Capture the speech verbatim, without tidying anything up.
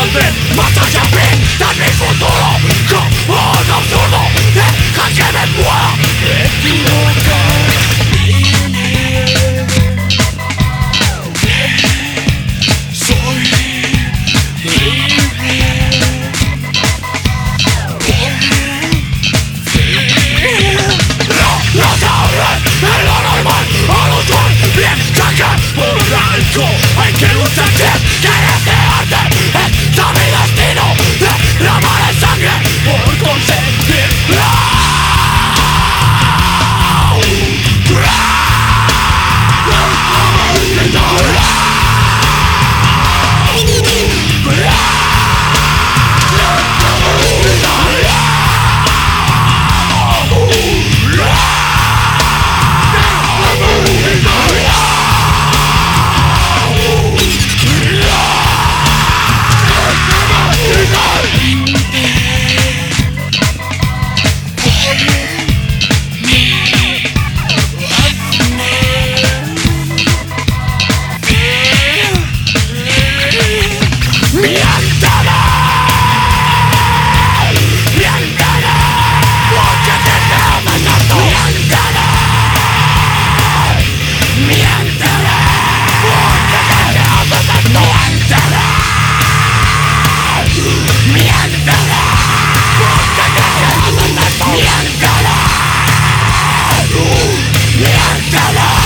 ven, más allá pintan mi futuro como un absurdo. Deja que me pueda equivocar. Soy libre. No, no saben en lo normal a los dos bien que por algo hay que luchar que desearte. Esta mi destino de la mala sangre por conseguirla. Miéntele, miéntele.